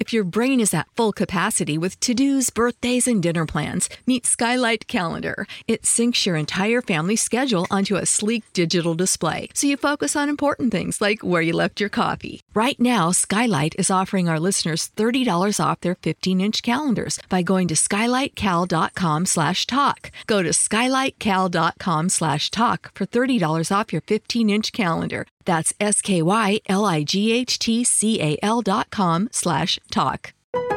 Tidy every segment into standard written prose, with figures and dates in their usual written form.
If your brain is at full capacity with to-dos, birthdays, and dinner plans, meet Skylight Calendar. It syncs your entire family's schedule onto a sleek digital display, so you focus on important things like where you left your coffee. Right now, Skylight is offering our listeners $30 off their 15-inch calendars by going to skylightcal.com/talk. Go to skylightcal.com/talk for $30 off your 15-inch calendar. That's skylightcal.com/talk.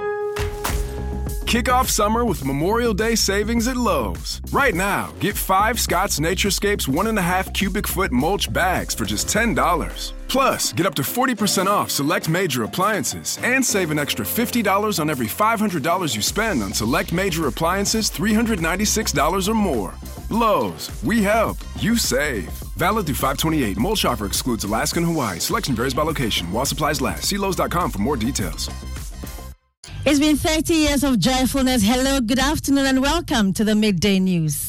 Kick off summer with Memorial Day savings at Lowe's. Right now, get 5 Scott's Naturescapes 1.5 cubic foot mulch bags for just $10. Plus, get up to 40% off select major appliances and save an extra $50 on every $500 you spend on select major appliances $396 or more. Lowe's, we help, you save. Valid through 5/28. Mulch offer excludes Alaska and Hawaii. Selection varies by location. While supplies last. See Lowe's.com for more details. It's been 30 years of joyfulness. Hello, good afternoon, and welcome to the Midday News.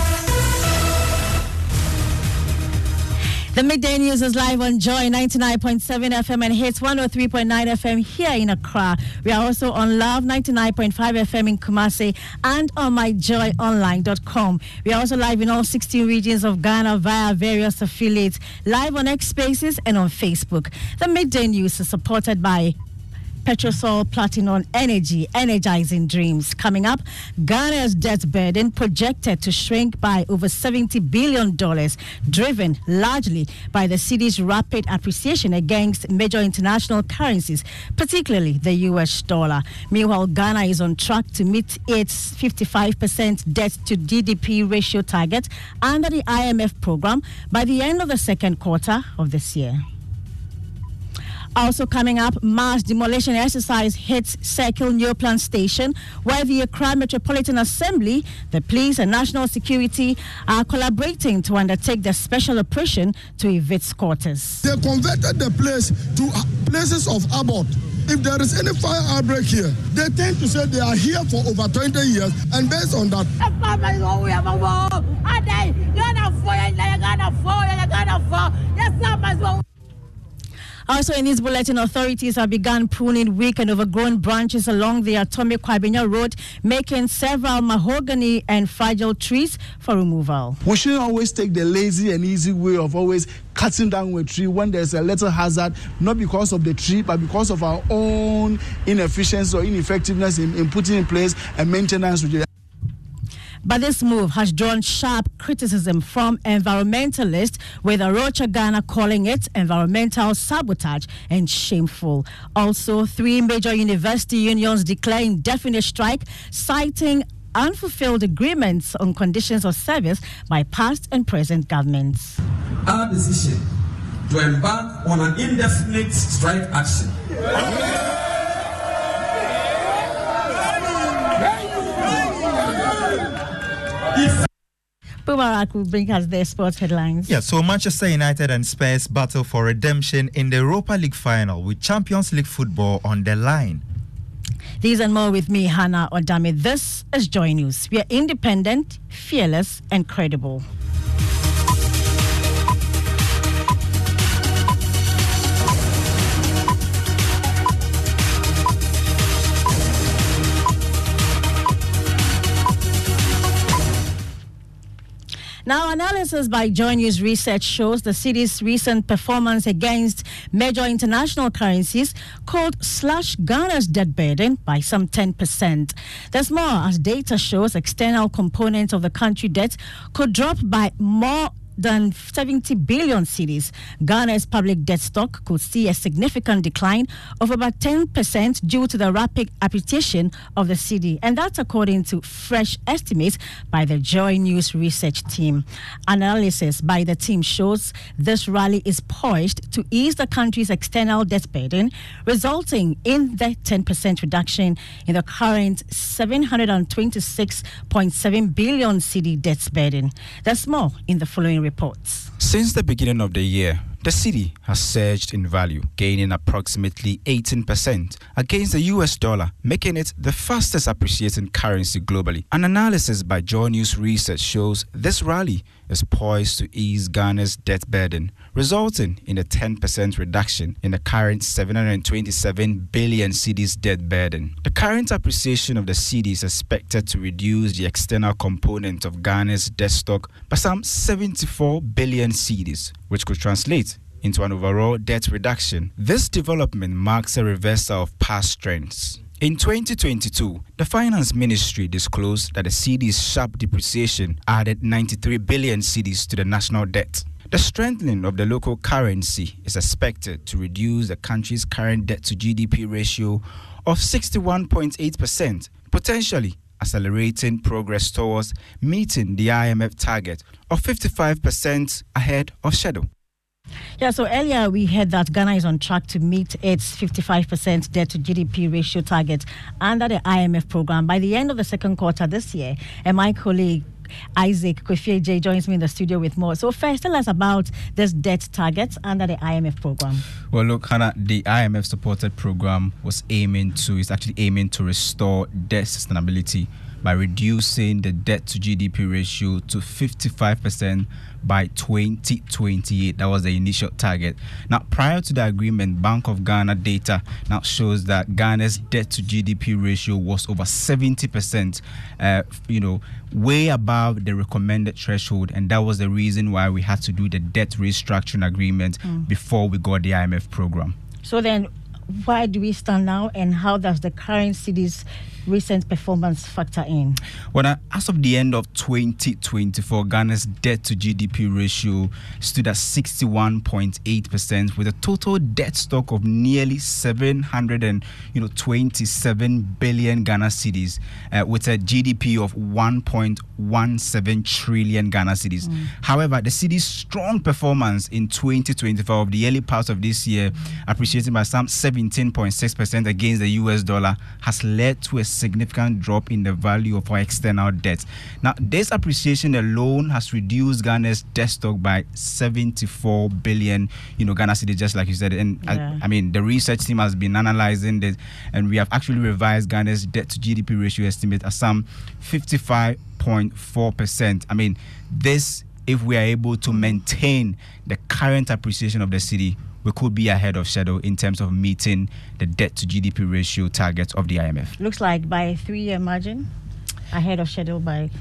The Midday News is live on Joy 99.7 FM and Hits 103.9 FM here in Accra. We are also on Love 99.5 FM in Kumasi and on myjoyonline.com. We are also live in all 16 regions of Ghana via various affiliates, live on X Spaces and on Facebook. The Midday News is supported by Petrosol Platinum Energy, energizing dreams. Coming up, Ghana's debt burden projected to shrink by over $70 billion, driven largely by the cedi's rapid appreciation against major international currencies, particularly the US dollar. Meanwhile, Ghana is on track to meet its 55% debt to GDP ratio target under the IMF program by the end of the second quarter of this year. Also coming up, mass demolition exercise hits Circle Neoplan Station, where the Accra Metropolitan Assembly, the police and national security are collaborating to undertake the special operation to evict quarters. They converted the place to places of abode. If there is any fire outbreak here, they tend to say they are here for over 20 years, and based on that. Also in this bulletin, authorities have begun pruning weak and overgrown branches along the Atomic Kwabenya Road, making several mahogany and fragile trees for removal. We shouldn't always take the lazy and easy way of always cutting down a tree when there's a little hazard, not because of the tree, but because of our own inefficiency or ineffectiveness in putting in place a maintenance. But this move has drawn sharp criticism from environmentalists, with Arocha Ghana calling it environmental sabotage and shameful. Also, 3 major university unions declare indefinite strike, citing unfulfilled agreements on conditions of service by past and present governments. Our decision to embark on an indefinite strike action Bubarak will bring us their sports headlines. Yeah, so Manchester United and Spurs battle for redemption in the Europa League final with Champions League football on the line. These and more with me, Hannah Odame. This is Joy News. We are independent, fearless, and credible. Now, analysis by Joy News Research shows the city's recent performance against major international currencies could slash Ghana's debt burden by some 10%. There's more, as data shows external components of the country debt could drop by more than 70 billion cedis. Ghana's public debt stock could see a significant decline of about 10% due to the rapid appreciation of the cedi, and that's according to fresh estimates by the Joy News research team. Analysis by the team shows this rally is poised to ease the country's external debt burden, resulting in the 10% reduction in the current 726.7 billion cedi debt burden. There's more in the following reports. Since the beginning of the year, The cedi has surged in value, gaining approximately 18% against the US dollar, making it the fastest appreciating currency globally. An analysis by Joy News Research shows this rally is poised to ease Ghana's debt burden, resulting in a 10% reduction in the current 727 billion cedis debt burden. The current appreciation of the cedi is expected to reduce the external component of Ghana's debt stock by some 74 billion cedis, which could translate into an overall debt reduction. This development marks a reversal of past trends. In 2022, the Finance Ministry disclosed that the cedi's sharp depreciation added 93 billion cedis to the national debt. The strengthening of the local currency is expected to reduce the country's current debt to GDP ratio of 61.8%, potentially accelerating progress towards meeting the IMF target of 55% ahead of schedule. Yeah, so earlier we heard that Ghana is on track to meet its 55% debt to GDP ratio target under the IMF program by the end of the second quarter this year. And my colleague Isaac Kofi joins me in the studio with more. So first, tell us about this debt target under the IMF program. Well, look, Hannah, the IMF supported program is actually aiming to restore debt sustainability by reducing the debt to GDP ratio to 55% by 2028. That was the initial target. Now, prior to the agreement, Bank of Ghana data now shows that Ghana's debt to GDP ratio was over 70%, way above the recommended threshold. And that was the reason why we had to do the debt restructuring agreement before we got the IMF program. So then, where do we stand now, and how does the current cedi's recent performance factor in? Well, as of the end of 2024, Ghana's debt to GDP ratio stood at 61.8%, with a total debt stock of nearly 727 billion Ghana cedis, with a GDP of 1.17 trillion Ghana cedis. However, the cedi's strong performance in 2024 of the early part of this year, appreciating by some 17.6% against the US dollar, has led to a significant drop in the value of our external debt. Now, this appreciation alone has reduced Ghana's debt stock by 74 billion, Ghana cedis, just like you said. And I mean, the research team has been analyzing this, and we have actually revised Ghana's debt to GDP ratio estimate as some 55.4%. I mean, this, if we are able to maintain the current appreciation of the cedi, we could be ahead of schedule in terms of meeting the debt to GDP ratio target of the IMF. Looks like by a 3-year margin, ahead of schedule by...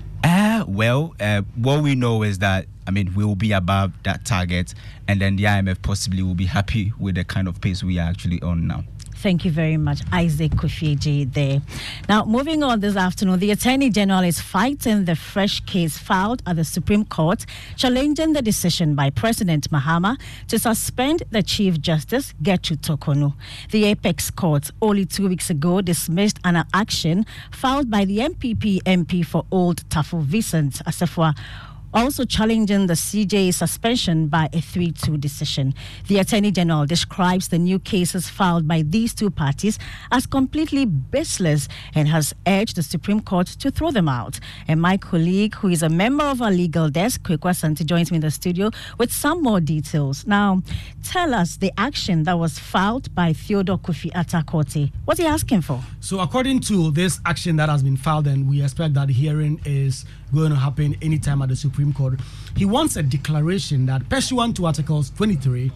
what we know is that, we will be above that target, and then the IMF possibly will be happy with the kind of pace we are actually on now. Thank you very much, Isaac Kofi there. Now, moving on this afternoon, the Attorney General is fighting the fresh case filed at the Supreme Court, challenging the decision by President Mahama to suspend the Chief Justice, Gertrude Torkornoo. The Apex Court only 2 weeks ago dismissed an action filed by the MPP MP for Old Tafo, Vincent Assefuah, also challenging the CJ's suspension by a 3-2 decision. The Attorney General describes the new cases filed by these two parties as completely baseless and has urged the Supreme Court to throw them out. And my colleague, who is a member of our legal desk, Kwekwa Santi, joins me in the studio with some more details. Now, tell us the action that was filed by Theodore Kofi Atakorte. What's he asking for? So according to this action that has been filed, and we expect that the hearing is going to happen anytime at the Supreme Court, he wants a declaration that pursuant to Articles 23,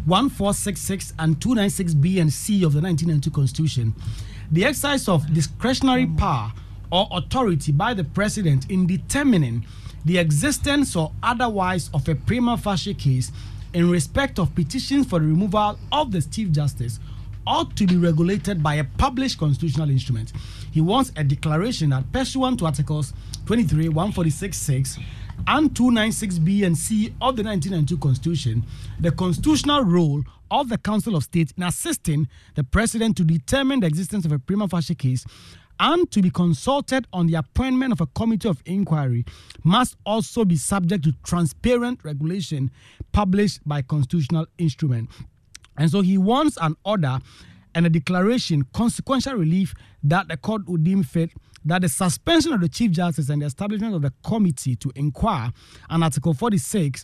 1466 and 296B and C of the 1992 Constitution, the exercise of discretionary power or authority by the President in determining the existence or otherwise of a prima facie case in respect of petitions for the removal of the Chief Justice ought to be regulated by a published constitutional instrument. He wants a declaration that pursuant to Articles 23, 146.6 and 296B and C of the 1992 Constitution, the constitutional role of the Council of State in assisting the President to determine the existence of a prima facie case and to be consulted on the appointment of a committee of inquiry must also be subject to transparent regulation published by constitutional instrument. And so he wants an order and a declaration, consequential relief, that the court would deem fit, that the suspension of the Chief Justice and the establishment of the committee to inquire, and Article 46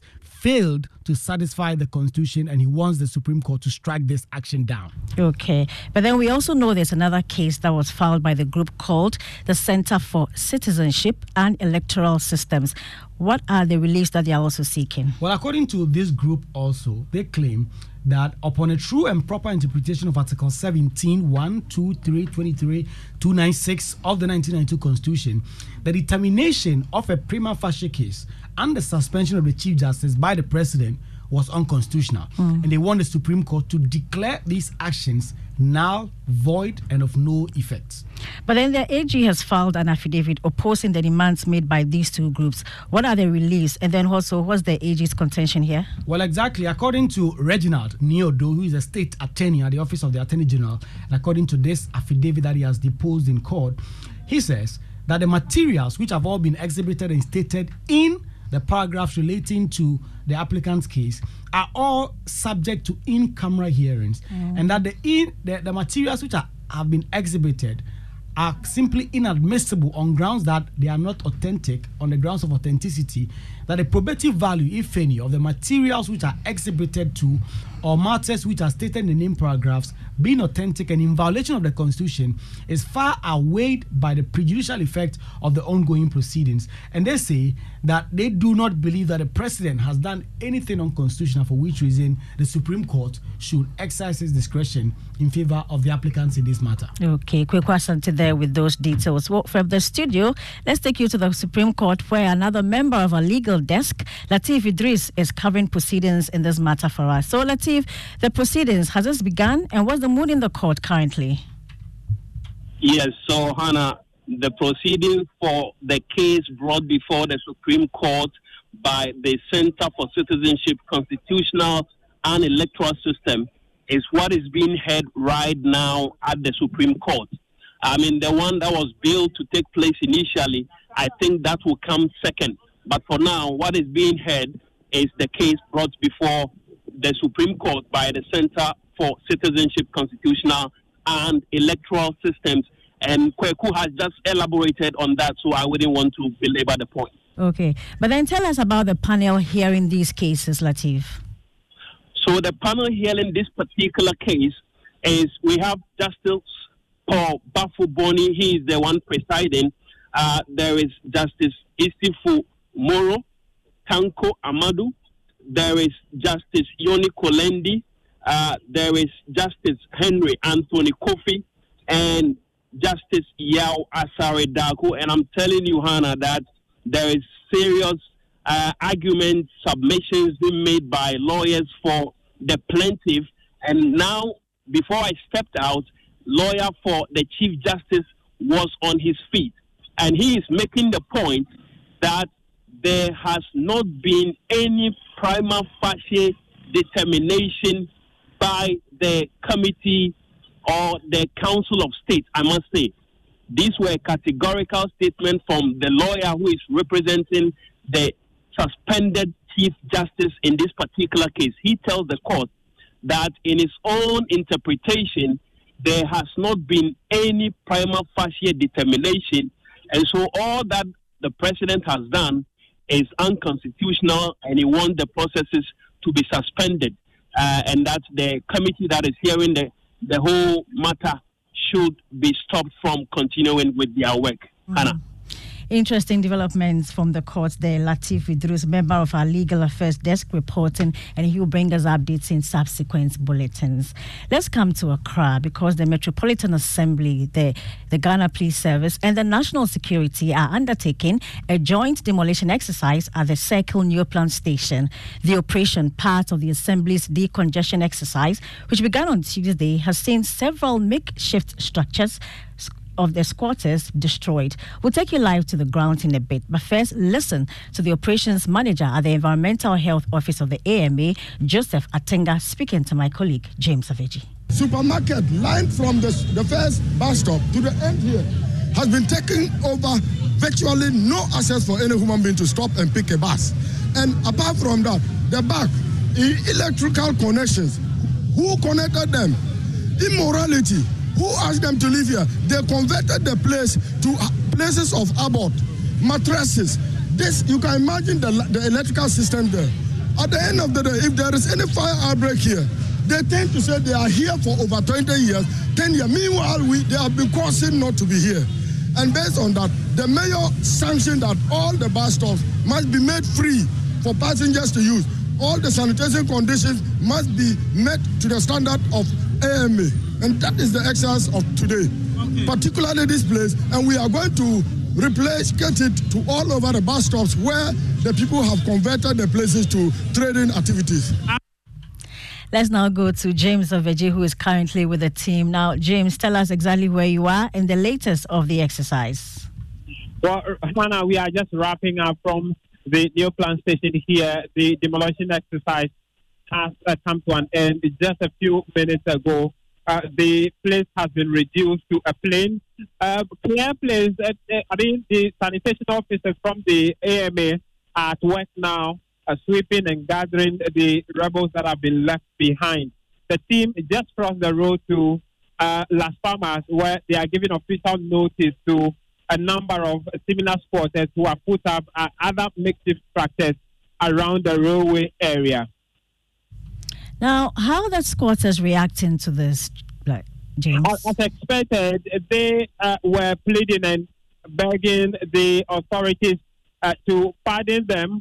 failed to satisfy the Constitution, and he wants the Supreme Court to strike this action down. Okay. But then we also know there's another case that was filed by the group called the Center for Citizenship and Electoral Systems. What are the reliefs that they are also seeking? Well, according to this group also, they claim that upon a true and proper interpretation of Article 17, 1, 2, 3, 23, 296 of the 1992 Constitution, the determination of a prima facie case and the suspension of the Chief Justice by the President was unconstitutional. And they want the Supreme Court to declare these actions null, void, and of no effect. But then the AG has filed an affidavit opposing the demands made by these two groups. What are the reliefs? And then also, what's the AG's contention here? Well, exactly. According to Reginald Niodo, who is a state attorney at the Office of the Attorney General, and according to this affidavit that he has deposed in court, he says that the materials which have all been exhibited and stated in the paragraphs relating to the applicant's case are all subject to in-camera hearings, and that the materials which have been exhibited are simply inadmissible on grounds that they are not authentic, on the grounds of authenticity, that the probative value, if any, of the materials which are exhibited to or matters which are stated in the name paragraphs being authentic and in violation of the Constitution is far outweighed by the prejudicial effect of the ongoing proceedings. And they say that they do not believe that the President has done anything unconstitutional, for which reason the Supreme Court should exercise its discretion in favor of the applicants in this matter. Okay, quick question to there with those details. Well, from the studio, let's take you to the Supreme Court, where another member of our legal desk, Lateef Idris, is covering proceedings in this matter for us. So, Lateef, the proceedings, has this begun, and what's the mood in the court currently? Yes, so Hannah, the proceedings for the case brought before the Supreme Court by the Center for Citizenship, Constitutional and Electoral System is what is being heard right now at the Supreme Court. I mean, the one that was billed to take place initially, I think that will come second. But for now, what is being heard is the case brought before the Supreme Court by the Center for Citizenship, Constitutional and Electoral Systems. And Kweku has just elaborated on that, so I wouldn't want to belabor the point. Okay. But then tell us about the panel hearing these cases, Lateef. So the panel hearing this particular case is, we have Justice Paul Bafuboni. He is the one presiding. There is Justice Istifu Moro, Tanko Amadu. There is Justice Yoni Kolendi. There is Justice Henry Anthony Kofi and Justice Yao Asare Daku. And I'm telling you, Hannah, that there is serious arguments, submissions being made by lawyers for the plaintiff. And now, before I stepped out, lawyer for the Chief Justice was on his feet. And he is making the point that there has not been any prima facie determination by the committee or the Council of State, I must say. These were categorical statements from the lawyer who is representing the suspended Chief Justice in this particular case. He tells the court that in his own interpretation, there has not been any prima facie determination. And so all that the president has done is unconstitutional, and he wants the processes to be suspended. And that the committee that is hearing the whole matter should be stopped from continuing with their work. Hannah. Interesting developments from the courts there. Lateef Idris, member of our legal affairs desk, reporting, and he will bring us updates in subsequent bulletins. Let's come to Accra, because the Metropolitan Assembly, the Ghana Police Service, and the National Security are undertaking a joint demolition exercise at the Circle New Plant Station. The operation, part of the Assembly's decongestion exercise, which began on Tuesday, has seen several makeshift structures of the squatters destroyed. We'll take you live to the ground in a bit, but first listen to the operations manager at the Environmental Health Office of the AMA, Joseph Atenga, speaking to my colleague James Aveji. Supermarket line from the first bus stop to the end here has been taken over, virtually no access for any human being to stop and pick a bus. And apart from that, the back, electrical connections, who connected them? Immorality. Who asked them to live here? They converted the place to places of abort, mattresses. This, you can imagine the electrical system there. At the end of the day, if there is any fire outbreak here, they tend to say they are here for over 20 years, 10 years. Meanwhile, they have been causing not to be here. And based on that, the mayor sanctioned that all the bus stops must be made free for passengers to use. All the sanitation conditions must be met to the standard of AMA. And that is the exercise of today, particularly this place. And we are going to get it to all over the bus stops where the people have converted the places to trading activities. Let's now go to James Oveji, who is currently with the team. Now, James, tell us exactly where you are in the latest of the exercise. Well, Hannah, we are just wrapping up from the new plant station here. The demolition exercise has come to an end. Just a few minutes ago, the place has been reduced to a plain, clear place. The sanitation officers from the AMA are at work now, sweeping and gathering the rebels that have been left behind. The team just crossed the road to Las Palmas, where they are giving official notice to a number of similar squatters who have put up other makeshift structures around the railway area. Now, how are the squatters reacting to this, James? As expected, they were pleading and begging the authorities to pardon them.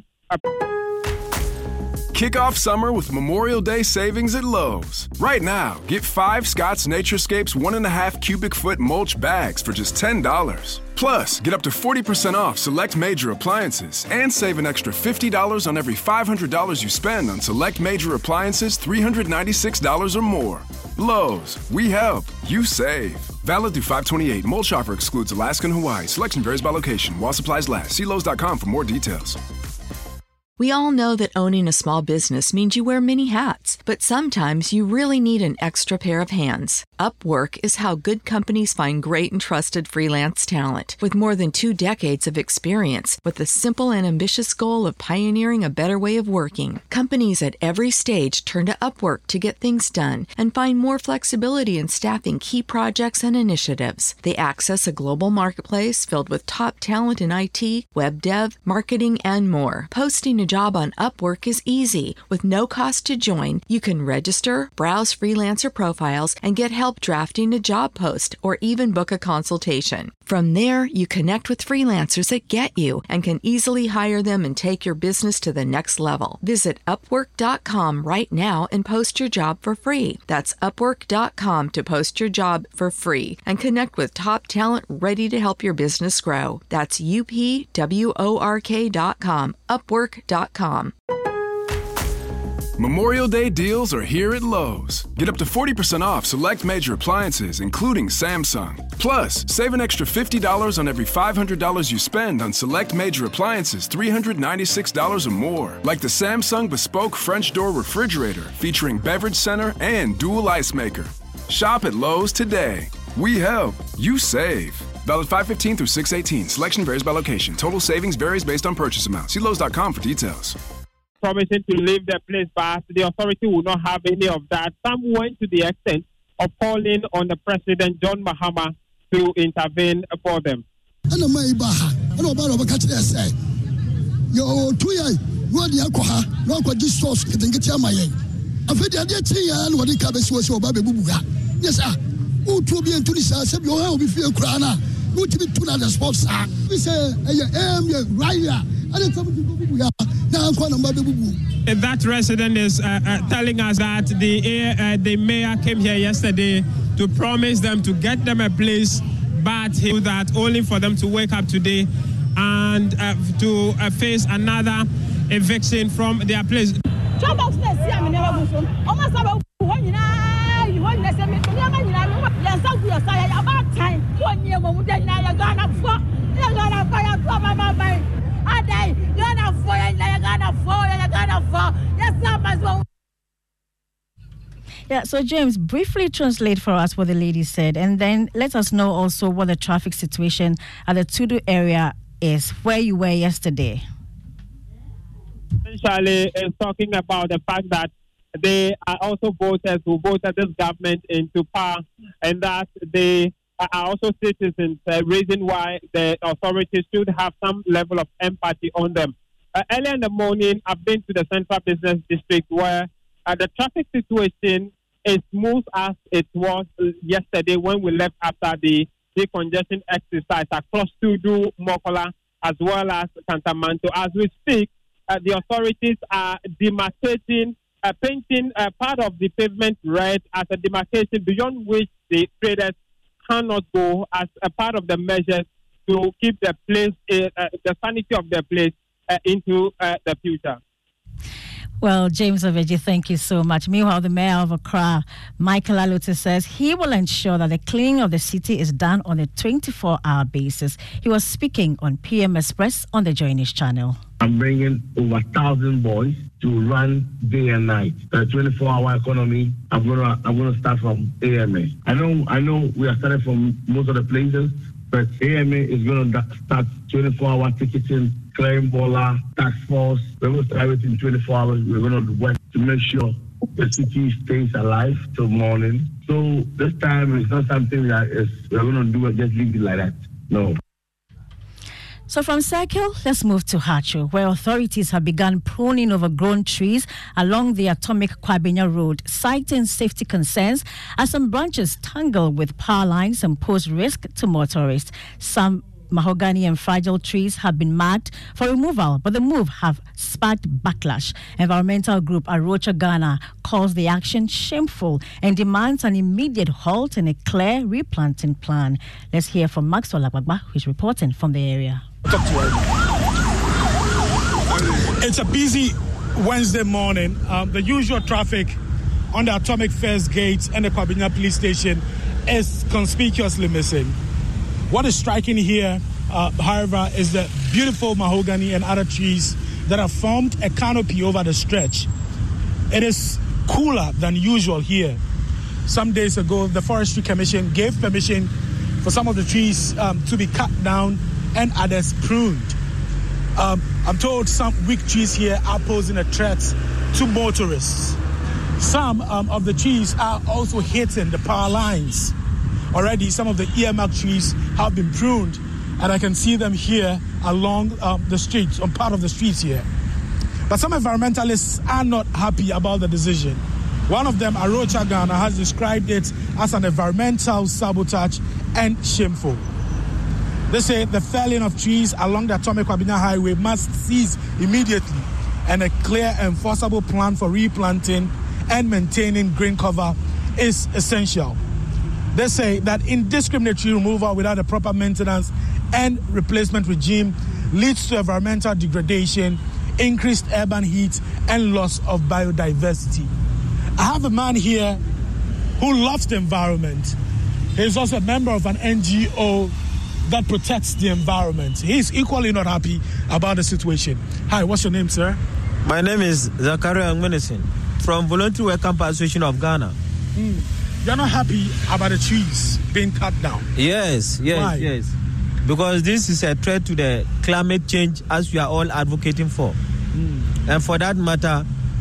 Kick off summer with Memorial Day savings at Lowe's. Right now, get 5 Scott's Naturescapes 1.5 cubic foot mulch bags for just $10. Plus, get up to 40% off select major appliances and save an extra $50 on every $500 you spend on select major appliances $396 or more. Lowe's, we help, you save. Valid through 5/28. Mulch offer excludes Alaska and Hawaii. Selection varies by location. While supplies last. See Lowe's.com for more details. We all know that owning a small business means you wear many hats, but sometimes you really need an extra pair of hands. Upwork is how good companies find great and trusted freelance talent. With more than 2 decades of experience, with the simple and ambitious goal of pioneering a better way of working, companies at every stage turn to Upwork to get things done and find more flexibility in staffing key projects and initiatives. They access a global marketplace filled with top talent in IT, web dev, marketing, and more. Posting a job on Upwork is easy. With no cost to join, you can register, browse freelancer profiles, and get help drafting a job post or even book a consultation. From there, you connect with freelancers that get you and can easily hire them and take your business to the next level. Visit Upwork.com right now and post your job for free. That's Upwork.com to post your job for free and connect with top talent ready to help your business grow. That's UPWORK.com. Upwork.com. Memorial Day deals are here at Lowe's. Get up to 40% off select major appliances, including Samsung. Plus, save an extra $50 on every $500 you spend on select major appliances $396 or more, like the Samsung Bespoke French Door Refrigerator featuring beverage center and dual ice maker. Shop at Lowe's today. We help, you save. Valid 5/15 through 6/18. Selection varies by location. Total savings varies based on purchase amount. See Lowe's.com for details. Promising to leave the place, but the authority will not have any of that. Some went to the extent of calling on the President John Mahama to intervene for them. That resident is telling us that the mayor came here yesterday to promise them to get them a place, but he did that only for them to wake up today and to face another eviction from their place. Yeah, so James, briefly translate for us what the lady said, and then let us know also what the traffic situation at the Tudu area is, where you were yesterday. Essentially, is talking about the fact that they are also voters who voted this government into power, and that they are also citizens, reason why the authorities should have some level of empathy on them. Early in the morning, I've been to the Central Business District where the traffic situation is smooth as it was yesterday when we left after the decongestion exercise across Tudu, Mokola, as well as Kantamanto. As we speak, the authorities are demarcating, painting part of the pavement red as a demarcation beyond which the traders cannot go as a part of the measures to keep the place, the sanity of the place into the future. Well, James Oveji, thank you so much. Meanwhile, the mayor of Accra, Michael Alute, says he will ensure that the cleaning of the city is done on a 24-hour basis. He was speaking on PM Express on the Joy News channel. I'm bringing over 1,000 boys to run day and night. The 24-hour economy, I'm gonna start from AMA. I know we are starting from most of the places, but AMA is going to start 24-hour ticketing, clearing baller, task force. We're going to start it in 24 hours. We're going to work to make sure the city stays alive till morning. So this time it's not something that we're going to do and just leave it like that. No. So from Circle, let's move to Hacho, where authorities have begun pruning overgrown trees along the Atomic Kwabena Road, citing safety concerns as some branches tangle with power lines and pose risk to motorists. Some mahogany and fragile trees have been marked for removal, but the move have sparked backlash. Environmental group Arocha Ghana calls the action shameful and demands an immediate halt and a clear replanting plan. Let's hear from Maxwell Agbagba, who is reporting from the area. It's a busy Wednesday morning. The usual traffic on the Atomic First Gate and the Kwabena Police Station is conspicuously missing. What is striking here, however, is the beautiful mahogany and other trees that have formed a canopy over the stretch. It is cooler than usual here. Some days ago, the Forestry Commission gave permission for some of the trees to be cut down and others pruned. I'm told some weak trees here are posing a threat to motorists. Some of the trees are also hitting the power lines. Already, some of the earmark trees have been pruned, and I can see them here along the streets, on part of the streets here. But some environmentalists are not happy about the decision. One of them, Arocha Ghana, has described it as an environmental sabotage and shameful. They say the felling of trees along the Atomic Kwabena Highway must cease immediately, and a clear, enforceable plan for replanting and maintaining green cover is essential. They say that indiscriminate tree removal without a proper maintenance and replacement regime leads to environmental degradation, increased urban heat, and loss of biodiversity. I have a man here who loves the environment. He's also a member of an NGO that protects the environment. He's equally not happy about the situation. Hi, what's your name, sir? My name is Zakaria Angmenesin from Voluntary Work Camp Association of Ghana. You're not happy about the trees being cut down? Yes. Why? Because this is a threat to the climate change as we are all advocating for. And for that matter,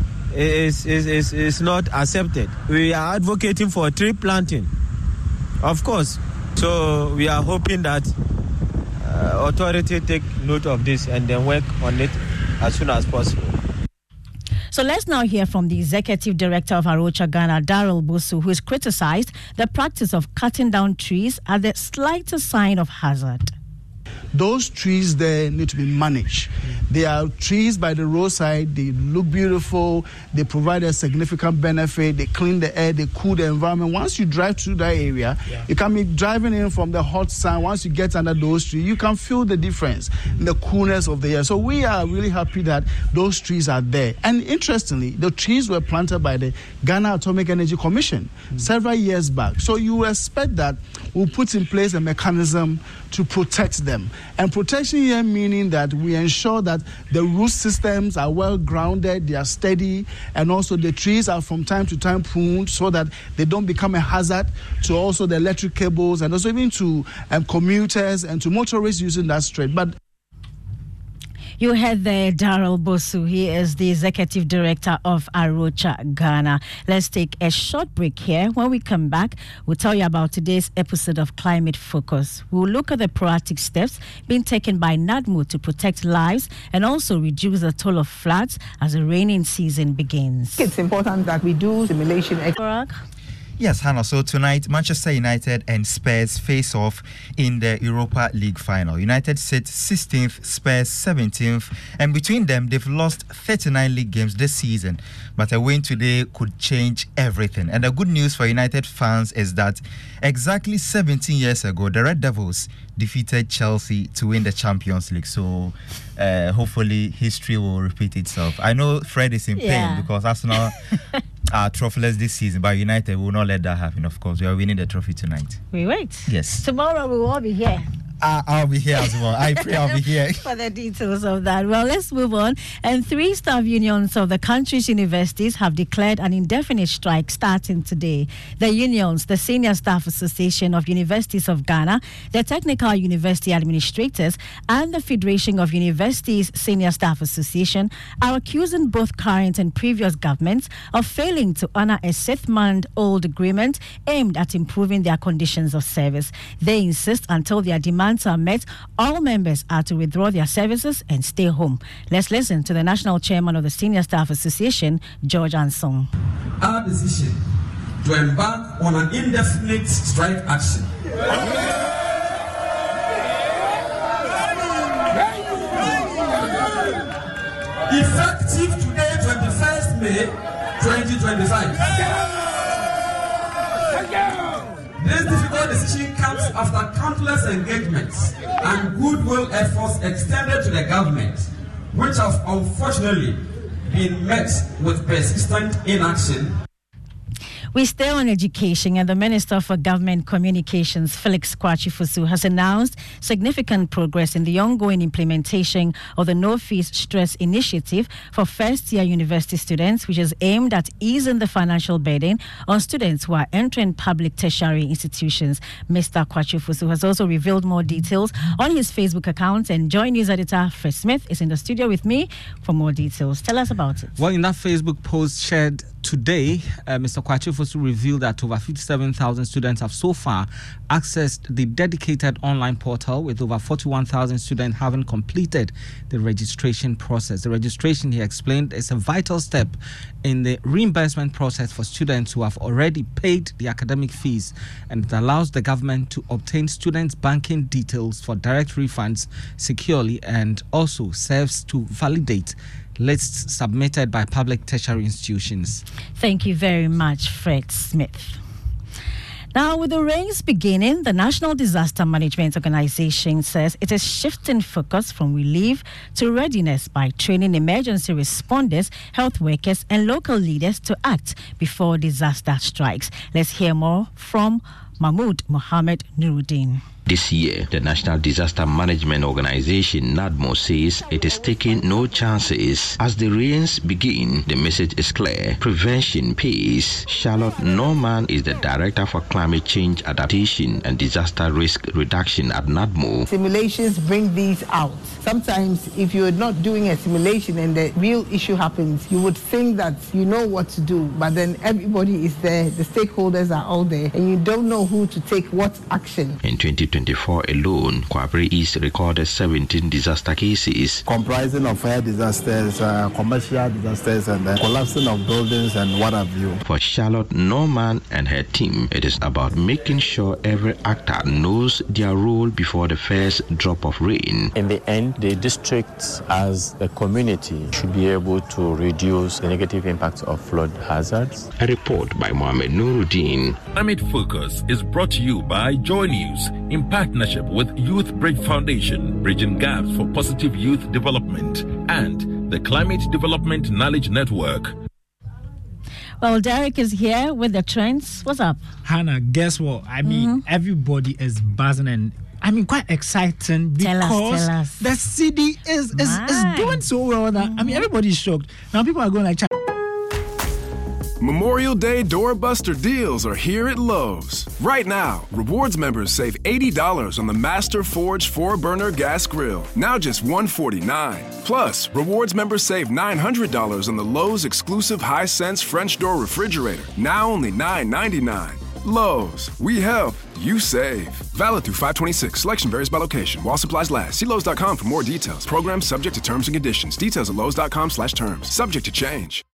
it's not accepted. We are advocating for tree planting, of course. So we are hoping that authority take note of this and then work on it as soon as possible. So let's now hear from the Executive Director of Arocha Ghana, Daryl Busu, who has criticized the practice of cutting down trees at the slightest sign of hazard. Those trees there need to be managed. They are trees by the roadside. They look beautiful. They provide a significant benefit. They clean the air. They cool the environment. Once you drive through that area, you can be driving in from the hot sun. Once you get under those trees, you can feel the difference in the coolness of the air. So we are really happy that those trees are there. And interestingly, the trees were planted by the Ghana Atomic Energy Commission several years back. So you expect that we'll put in place a mechanism to protect them. And protection here meaning that we ensure that the root systems are well grounded, they are steady, and also the trees are from time to time pruned so that they don't become a hazard to also the electric cables and also even to commuters and to motorists using that stretch. But You heard there Daryl Bosu. He is the Executive Director of Arocha Ghana. Let's take a short break here. When we come back, we'll tell you about today's episode of Climate Focus. We'll look at the proactive steps being taken by NADMO to protect lives and also reduce the toll of floods as the rainy season begins. It's important that we do simulation. Yes, Hannah. So tonight, Manchester United and Spurs face off in the Europa League final. United sit 16th, Spurs 17th, and between them, they've lost 39 league games this season. But a win today could change everything. And the good news for United fans is that exactly 17 years ago, the Red Devils defeated Chelsea to win the Champions League. So hopefully history will repeat itself. I know Fred is in pain because Arsenal are trophyless this season, but United will not let that happen. Of course, we are winning the trophy tonight. We wait. Yes. Tomorrow we will all be here. I'll be here as well. I pray I'll be here. For the details of that. Well, let's move on. And 3 staff unions of the country's universities have declared an indefinite strike starting today. The unions, the Senior Staff Association of Universities of Ghana, the Technical University Administrators, and the Federation of Universities Senior Staff Association are accusing both current and previous governments of failing to honor a 6-month-old agreement aimed at improving their conditions of service. They insist until their demands are met, all members are to withdraw their services and stay home. Let's listen to the National Chairman of the Senior Staff Association, George Ansong. Our decision to embark on an indefinite strike action effective today, 21st May 2025. This difficult decision comes after countless engagements and goodwill efforts extended to the government, which have unfortunately been met with persistent inaction. We stay on education, and the Minister for Government Communications, Felix Kwakye-Fosu, has announced significant progress in the ongoing implementation of the No Fees Stress Initiative for first-year university students, which is aimed at easing the financial burden on students who are entering public tertiary institutions. Mr. Kwakye-Fosu has also revealed more details on his Facebook account, and Joy News editor Fred Smith is in the studio with me for more details. Tell us about it. Well, in that Facebook post shared today, Mr. Kwakye-Fosu revealed that over 57,000 students have so far accessed the dedicated online portal, with over 41,000 students having completed the registration process. The registration, he explained, is a vital step in the reimbursement process for students who have already paid the academic fees, and it allows the government to obtain students' banking details for direct refunds securely, and also serves to validate lists submitted by public tertiary institutions. Thank you very much, Fred Smith. Now, with the rains beginning, the National Disaster Management Organization says it is shifting focus from relief to readiness by training emergency responders, health workers, and local leaders to act before disaster strikes. Let's hear more from Mahmoud Mohammed Nuruddin. This year, the National Disaster Management Organization, NADMO, says it is taking no chances. As the rains begin, the message is clear. Prevention pays. Charlotte Norman is the Director for Climate Change Adaptation and Disaster Risk Reduction at NADMO. Simulations bring these out. Sometimes, if you're not doing a simulation and the real issue happens, you would think that you know what to do, but then everybody is there, the stakeholders are all there, and you don't know who to take what action. In 2024 alone, Kwabere East recorded 17 disaster cases, comprising of fire disasters, commercial disasters, and collapsing of buildings and what have you. For Charlotte Norman and her team, it is about making sure every actor knows their role before the first drop of rain. In the end, the districts as a community should be able to reduce the negative impacts of flood hazards. A report by Mohammed Nuruddin. Climate Focus is brought to you by Joy News in partnership with Youth Bridge Foundation, bridging gaps for positive youth development, and the Climate Development Knowledge Network. Well, Derek is here with the trends. What's up? Hannah, guess what? I mean, everybody is buzzing and quite exciting because tell us. the CD is doing so well that everybody's shocked. Now people are going like, Memorial Day doorbuster deals are here at Lowe's. Right now, Rewards members save $80 on the Master Forge 4-burner gas grill, now just $149. Plus, Rewards members save $900 on the Lowe's exclusive Hisense French door refrigerator, now only $999. Lowe's, we help, you save. Valid through 5/26. Selection varies by location. While supplies last. See Lowe's.com for more details. Program subject to terms and conditions. Details at Lowe's.com/terms. Subject to change.